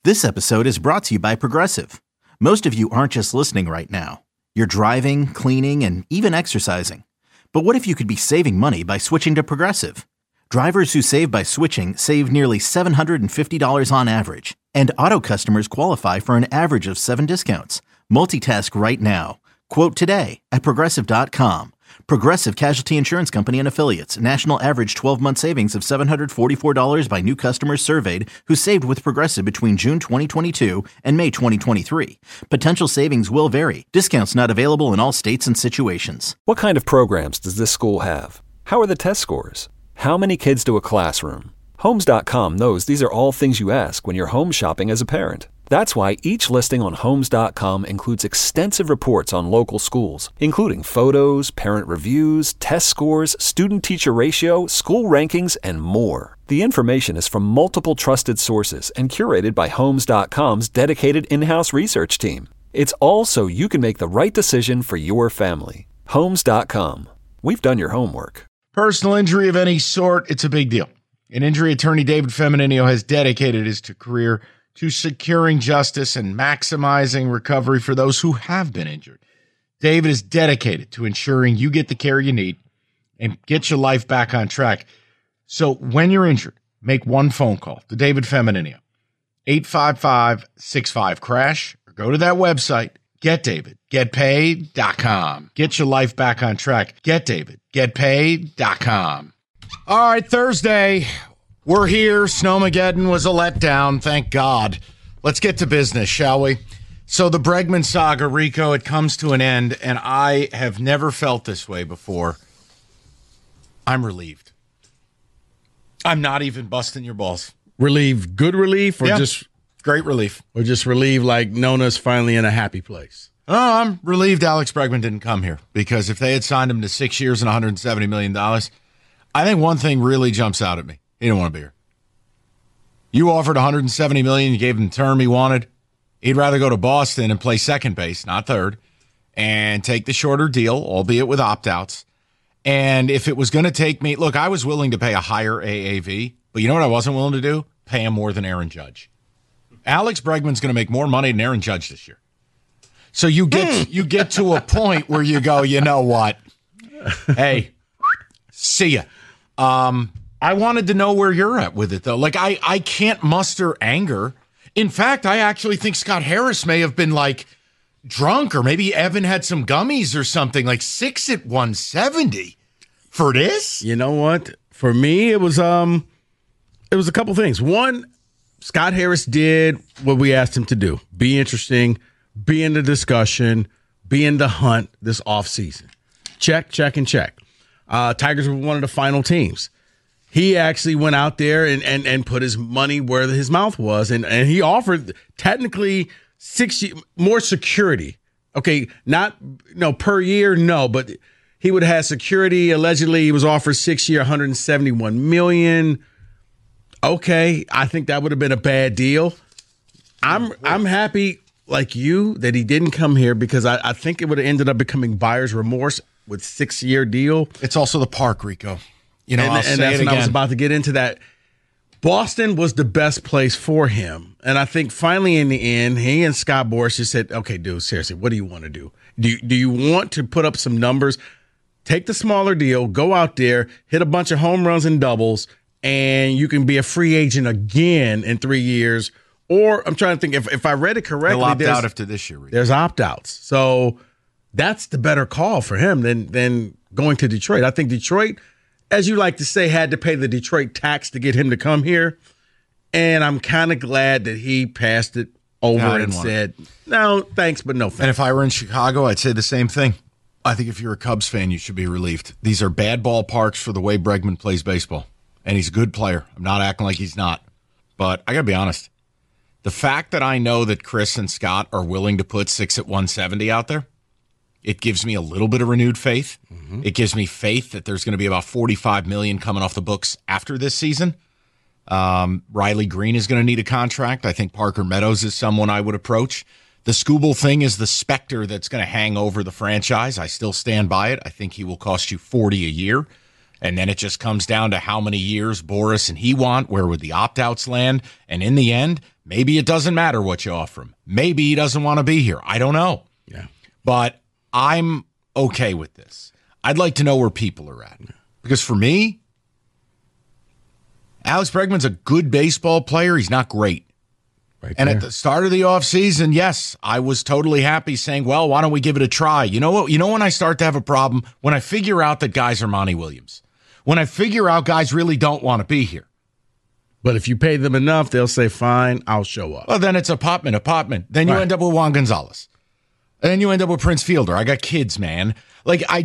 This episode is brought to you by Progressive. Most of you aren't just listening right now. You're driving, cleaning, and even exercising. But what if you could be saving money by switching to Progressive? Drivers who save by switching save nearly $750 on average. And auto customers qualify for an average of 7 discounts. Multitask right now. Quote today at Progressive.com. Progressive Casualty Insurance Company and Affiliates. National average 12-month savings of $744 by new customers surveyed who saved with Progressive between June 2022 and May 2023. Potential savings will vary. Discounts not available in all states and situations. What kind of programs does this school have? How are the test scores? How many kids do a classroom? Homes.com knows these are all things you ask when you're home shopping as a parent. That's why each listing on Homes.com includes extensive reports on local schools, including photos, parent reviews, test scores, student-teacher ratio, school rankings, and more. The information is from multiple trusted sources and curated by Homes.com's dedicated in-house research team. It's all so you can make the right decision for your family. Homes.com. We've done your homework. Personal injury of any sort, it's a big deal. An injury attorney, David Feminino, has dedicated his career to securing justice and maximizing recovery for those who have been injured. David is dedicated to ensuring you get the care you need and get your life back on track. So when you're injured, make one phone call to David Feminino, 855-65-CRASH, or go to that website, getdavidgetpaid.com. Get your life back on track. Getdavidgetpaid.com. All right, Thursday. We're here. Snowmageddon was a letdown. Thank God. Let's get to business, shall we? So the Bregman saga, Rico, it comes to an end, and I have never felt this way before. I'm relieved. I'm not even busting your balls. Relieved, good relief, or just great relief? Or just relieved like Nona's finally in a happy place? Oh, I'm relieved Alex Bregman didn't come here, because if they had signed him to 6 years and $170 million, I think one thing really jumps out at me. He didn't want to be here. You offered $170 million. You gave him the term he wanted. He'd rather go to Boston and play second base, not third, and take the shorter deal, albeit with opt-outs. And if it was going to take me, look, I was willing to pay a higher AAV, but you know what I wasn't willing to do? Pay him more than Aaron Judge. Alex Bregman's going to make more money than Aaron Judge this year. So you get to a point where you go, you know what? Hey, see ya. I wanted to know where you're at with it, though. Like, I can't muster anger. In fact, I actually think Scott Harris may have been, like, drunk, or maybe Evan had some gummies or something, like 6 at 170 for this. You know what? For me, it was a couple things. One, Scott Harris did what we asked him to do. Be interesting, be in the discussion, be in the hunt this offseason. Check, check, and check. Tigers were one of the final teams. He actually went out there and put his money where his mouth was, and he offered technically 6 years, more security. Okay, not per year, no, but he would have had security. Allegedly, he was offered 6 year, $171 million. Okay, I think that would have been a bad deal. I'm happy, like you, that he didn't come here, because I think it would have ended up becoming buyer's remorse with 6 year deal. It's also the park, Rico. You know, and that's when I was about to get into that. Boston was the best place for him. And I think finally in the end, he and Scott Boras just said, okay, dude, seriously, what do you want to do? Do you want to put up some numbers? Take the smaller deal, go out there, hit a bunch of home runs and doubles, and you can be a free agent again in 3 years. Or I'm trying to think, if I read it correctly, he'll opt out after this year. Rico. There's opt-outs. So that's the better call for him than going to Detroit. I think Detroit, as you like to say, had to pay the Detroit tax to get him to come here. And I'm kind of glad that he passed it over and said, no, thanks, but no thanks. And if I were in Chicago, I'd say the same thing. I think if you're a Cubs fan, you should be relieved. These are bad ballparks for the way Bregman plays baseball. And he's a good player. I'm not acting like he's not. But I got to be honest. The fact that I know that Chris and Scott are willing to put 6 at 170 out there, it gives me a little bit of renewed faith. Mm-hmm. It gives me faith that there's going to be about $45 million coming off the books after this season. Riley Green is going to need a contract. I think Parker Meadows is someone I would approach. The Skubal thing is the specter that's going to hang over the franchise. I still stand by it. I think he will cost you $40 a year. And then it just comes down to how many years Boris and he want, where would the opt-outs land? And in the end, maybe it doesn't matter what you offer him. Maybe he doesn't want to be here. I don't know. Yeah. But I'm okay with this. I'd like to know where people are at. Because for me, Alex Bregman's a good baseball player. He's not great. Right and there. at the start of the offseason, yes, I was totally happy saying, well, why don't we give it a try? You know what? You know when I start to have a problem? When I figure out that guys are Monty Williams. When I figure out guys really don't want to be here. But if you pay them enough, they'll say, fine, I'll show up. Well, then it's a Popman. Then you end up with Juan Gonzalez. And then you end up with Prince Fielder. I got kids, man. Like, I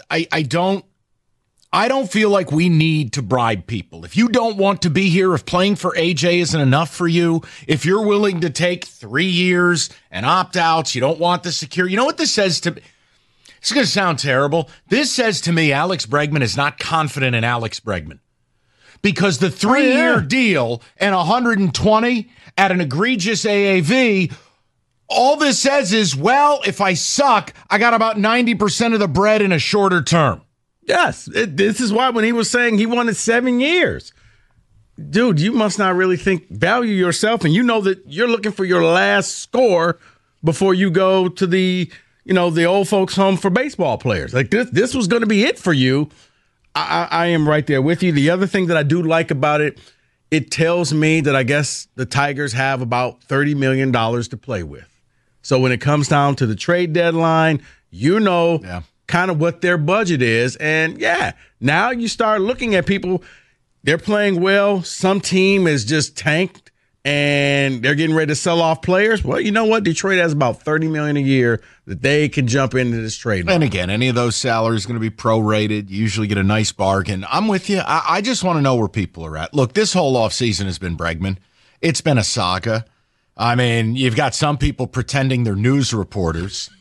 don't feel like we need to bribe people. If you don't want to be here, if playing for AJ isn't enough for you, if you're willing to take 3 years and opt-outs, you don't want the security. You know what this says to me? It's going to sound terrible. This says to me Alex Bregman is not confident in Alex Bregman. Because the 3-year deal and 120 at an egregious AAV, all this says is, well, if I suck, I got about 90% of the bread in a shorter term. Yes, this is why when he was saying he wanted 7 years, dude, you must not really value yourself, and you know that you're looking for your last score before you go to the old folks' home for baseball players. Like this was going to be it for you. I am right there with you. The other thing that I do like about it, it tells me that I guess the Tigers have about $30 million to play with. So when it comes down to the trade deadline, kind of what their budget is. And now you start looking at people, they're playing well. Some team is just tanked and they're getting ready to sell off players. Well, you know what? Detroit has about $30 million a year that they can jump into this trade. And again, any of those salaries going to be prorated. You usually get a nice bargain. I'm with you. I just want to know where people are at. Look, this whole offseason has been Bregman. It's been a saga. I mean, you've got some people pretending they're news reporters.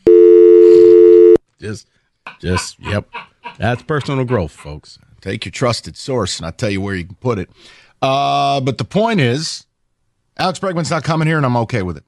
Yep. That's personal growth, folks. Take your trusted source, and I'll tell you where you can put it. But the point is, Alex Bregman's not coming here, and I'm okay with it.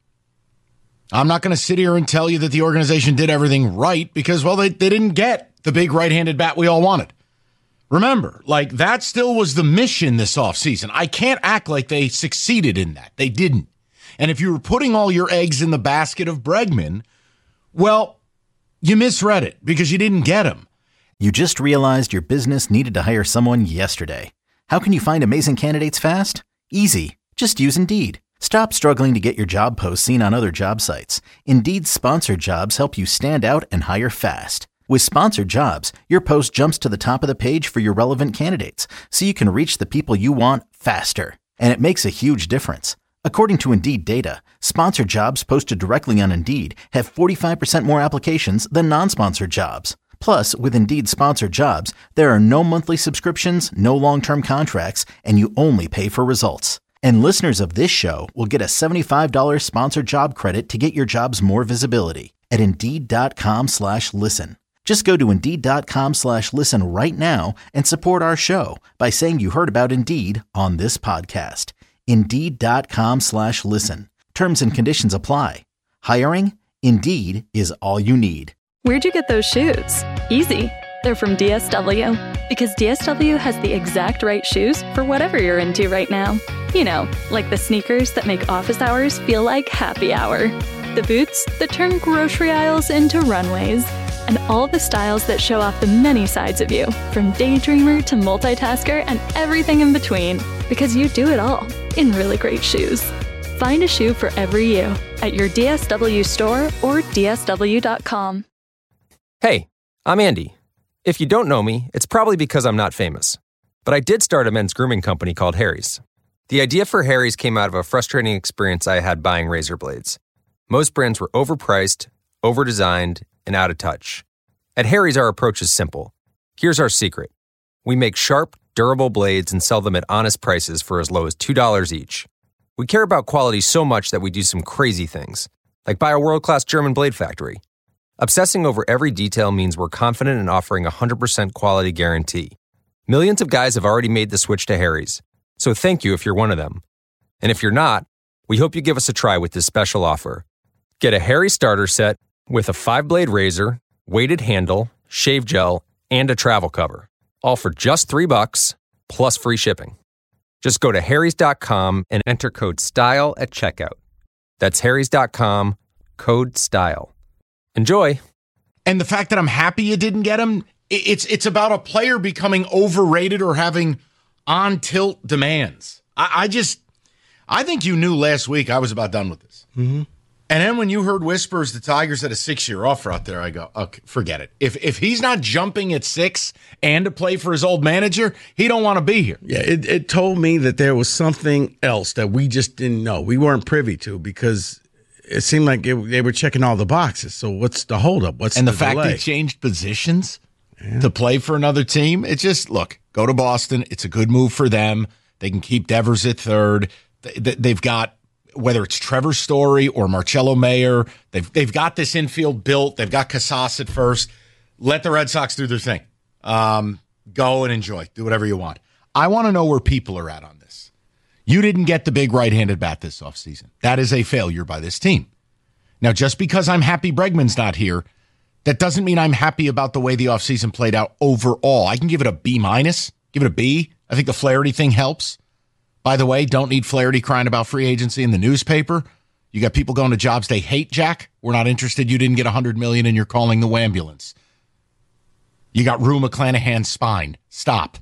I'm not going to sit here and tell you that the organization did everything right because, well, they didn't get the big right-handed bat we all wanted. Remember, like, that still was the mission this offseason. I can't act like they succeeded in that. They didn't. And if you were putting all your eggs in the basket of Bregman, well, you misread it because you didn't get him. You just realized your business needed to hire someone yesterday. How can you find amazing candidates fast? Easy. Just use Indeed. Stop struggling to get your job posts seen on other job sites. Indeed's sponsored jobs help you stand out and hire fast. With sponsored jobs, your post jumps to the top of the page for your relevant candidates, so you can reach the people you want faster. And it makes a huge difference. According to Indeed data, sponsored jobs posted directly on Indeed have 45% more applications than non-sponsored jobs. Plus, with Indeed sponsored jobs, there are no monthly subscriptions, no long-term contracts, and you only pay for results. And listeners of this show will get a $75 sponsored job credit to get your jobs more visibility at Indeed.com/listen. Just go to Indeed.com/listen right now and support our show by saying you heard about Indeed on this podcast. Indeed.com/listen. Terms and conditions apply. Hiring? Indeed is all you need. Where'd you get those shoes? Easy. They're from DSW. Because DSW has the exact right shoes for whatever you're into right now. You know, like the sneakers that make office hours feel like happy hour. The boots that turn grocery aisles into runways. And all the styles that show off the many sides of you, from daydreamer to multitasker and everything in between. Because you do it all in really great shoes. Find a shoe for every you at your DSW store or DSW.com. Hey, I'm Andy. If you don't know me, it's probably because I'm not famous. But I did start a men's grooming company called Harry's. The idea for Harry's came out of a frustrating experience I had buying razor blades. Most brands were overpriced, overdesigned, and out of touch. At Harry's, our approach is simple. Here's our secret. We make sharp, durable blades and sell them at honest prices for as low as $2 each. We care about quality so much that we do some crazy things, like buy a world-class German blade factory. Obsessing over every detail means we're confident in offering a 100% quality guarantee. Millions of guys have already made the switch to Harry's, so thank you if you're one of them. And if you're not, we hope you give us a try with this special offer. Get a Harry's starter set with a 5-blade razor, weighted handle, shave gel, and a travel cover. all for just $3 plus free shipping. Just go to harrys.com and enter code STYLE at checkout. That's harrys.com, code STYLE. Enjoy. And the fact that I'm happy you didn't get him, it's about a player becoming overrated or having on-tilt demands. I think you knew last week I was about done with this. Mm-hmm. And then when you heard whispers the Tigers had a 6-year offer out there, I go, okay, forget it. If he's not jumping at 6 and to play for his old manager, he don't want to be here. Yeah, it told me that there was something else that we just didn't know. We weren't privy to because it seemed like they were checking all the boxes. So what's the holdup? What's and the fact delay? they changed positions to play for another team? It's just, look, go to Boston. It's a good move for them. They can keep Devers at third. They've got, whether it's Trevor Story or Marcelo Mayer, they've got this infield built. They've got Casas at first. Let the Red Sox do their thing. Go and enjoy. Do whatever you want. I want to know where people are at on this. You didn't get the big right-handed bat this offseason. That is a failure by this team. Now, just because I'm happy Bregman's not here, that doesn't mean I'm happy about the way the offseason played out overall. I can give it a B-, give it a B. I think the Flaherty thing helps. By the way, don't need Flaherty crying about free agency in the newspaper. You got people going to jobs they hate, Jack. We're not interested. You didn't get $100 million and you're calling the ambulance. You got Rue McClanahan's spine. Stop.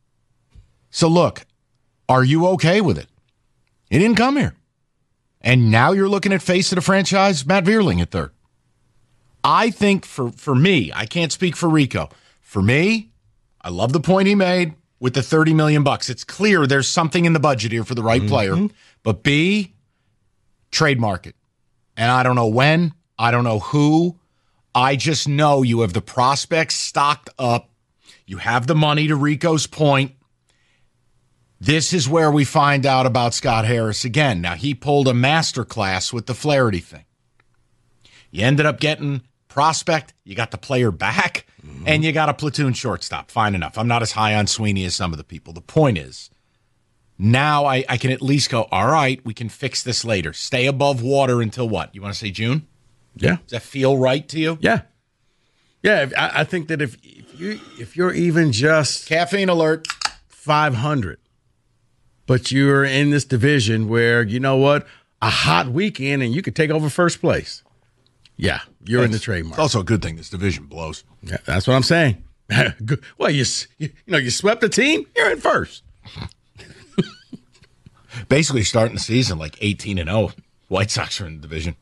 So look, are you okay with it? He didn't come here. And now you're looking at face of the franchise, Matt Vierling at third. I think for me, I can't speak for Rico. For me, I love the point he made with the $30 million. It's clear there's something in the budget here for the right player. But B, trade market. And I don't know when. I don't know who. I just know you have the prospects stocked up. You have the money, to Rico's point. This is where we find out about Scott Harris again. Now, he pulled a masterclass with the Flaherty thing. You ended up getting prospect, you got the player back, and you got a platoon shortstop. Fine enough. I'm not as high on Sweeney as some of the people. The point is, now I can at least go, all right, we can fix this later. Stay above water until what? You want to say June? Yeah. Does that feel right to you? Yeah. Yeah, I think that if you're even just caffeine alert, 500, but you're in this division where, you know what, a hot weekend and you could take over first place. Yeah, you're in the trade market. It's also a good thing this division blows. Yeah, that's what I'm saying. Well, you swept the team, you're in first. Basically starting the season like 18-0. White Sox are in the division.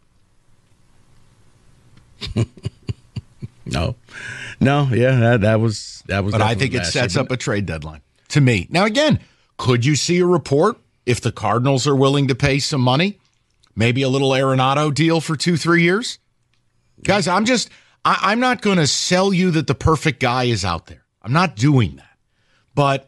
No, yeah, that was. But I think it sets up a trade deadline to me. Now, again, could you see a report if the Cardinals are willing to pay some money? Maybe a little Arenado deal for 2-3 years? Guys, I'm not going to sell you that the perfect guy is out there. I'm not doing that. But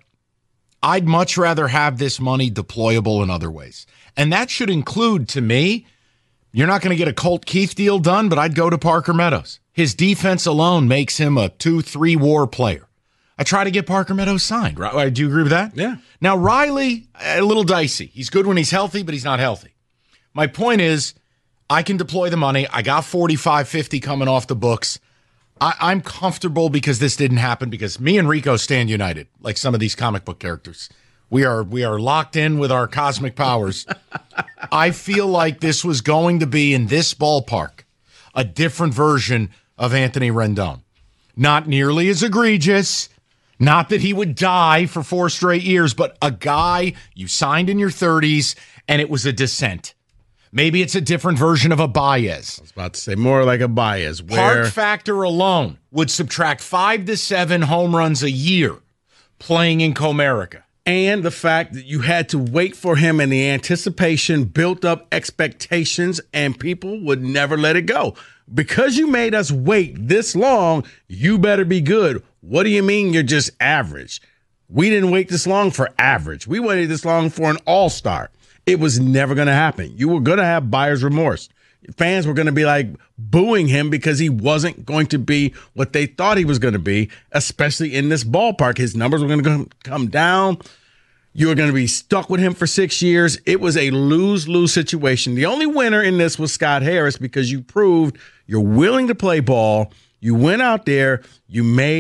I'd much rather have this money deployable in other ways. And that should include, to me, you're not going to get a Colt Keith deal done, but I'd go to Parker Meadows. His defense alone makes him a 2-3 WAR player. I try to get Parker Meadows signed. Do you agree with that? Yeah. Now, Riley, a little dicey. He's good when he's healthy, but he's not healthy. My point is, I can deploy the money. I got 45, 50 coming off the books. I'm comfortable because this didn't happen because me and Rico stand united, like some of these comic book characters. We are locked in with our cosmic powers. I feel like this was going to be, in this ballpark, a different version of Anthony Rendon. Not nearly as egregious. Not that he would die for 4 straight years, but a guy you signed in your 30s, and it was a descent. Maybe it's a different version of a Baez. I was about to say more like a Baez. Heart factor alone would subtract 5 to 7 home runs a year playing in Comerica. And the fact that you had to wait for him and the anticipation built up expectations and people would never let it go. Because you made us wait this long, you better be good. What do you mean you're just average? We didn't wait this long for average. We waited this long for an all-star. It was never going to happen. You were going to have buyer's remorse. Fans were going to be like booing him because he wasn't going to be what they thought he was going to be, especially in this ballpark. His numbers were going to come down. You were going to be stuck with him for 6 years. It was a lose-lose situation. The only winner in this was Scott Harris because you proved you're willing to play ball. You went out there. You made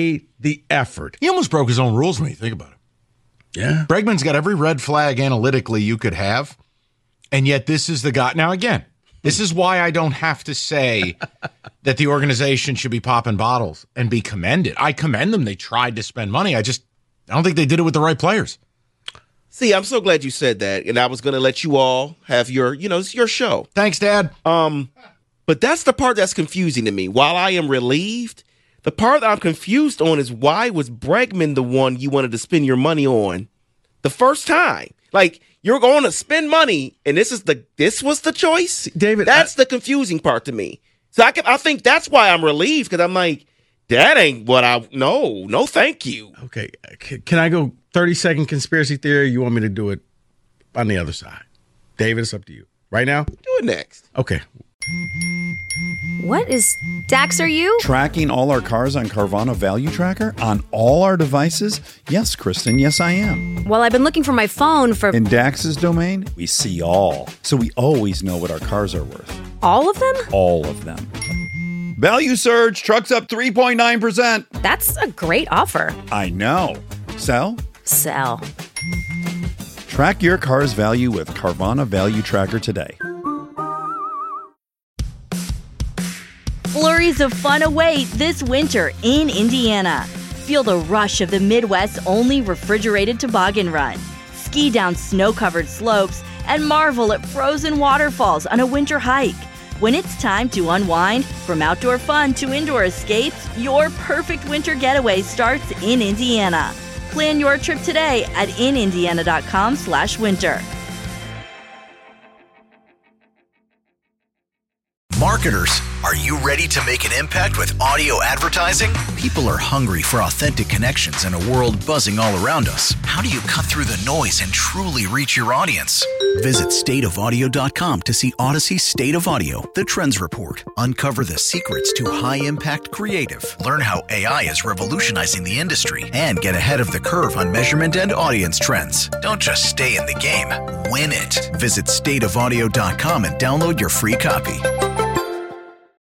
the effort. He almost broke his own rules when you think about it. Yeah. Bregman's got every red flag analytically you could have, and yet this is the guy. Now, again, this is why I don't have to say that the organization should be popping bottles and be commended. I commend them. They tried to spend money. I don't think they did it with the right players. See, I'm so glad you said that, and I was going to let you all have your show. Thanks, Dad. But that's the part that's confusing to me. While I am relieved, the part that I'm confused on is why was Bregman the one you wanted to spend your money on the first time? Like, you're going to spend money, and this was the choice? David, that's the confusing part to me. So I think that's why I'm relieved, because I'm like, that ain't what no, thank you. Okay, can I go 30-second conspiracy theory? You want me to do it on the other side? David, it's up to you. Right now? Do it next. Okay. What is Dax, are you? Tracking all our cars on Carvana Value Tracker on all our devices? Yes, Kristen, yes, I am. Well, I've been looking for my phone for... In Dax's domain, we see all. So we always know what our cars are worth. All of them? All of them. Value surge, trucks up 3.9%. That's a great offer. I know. Sell? Sell. Track your car's value with Carvana Value Tracker today. Flurries of fun await this winter in Indiana. Feel the rush of the Midwest's only refrigerated toboggan run. Ski down snow-covered slopes and marvel at frozen waterfalls on a winter hike. When it's time to unwind, from outdoor fun to indoor escapes, your perfect winter getaway starts in Indiana. Plan your trip today at inindiana.com/winter. Marketers, are you ready to make an impact with audio advertising? People are hungry for authentic connections in a world buzzing all around us. How do you cut through the noise and truly reach your audience? Visit stateofaudio.com to see Odyssey State of Audio, the Trends Report. Uncover the secrets to high-impact creative. Learn how AI is revolutionizing the industry and get ahead of the curve on measurement and audience trends. Don't just stay in the game, win it. Visit stateofaudio.com and download your free copy.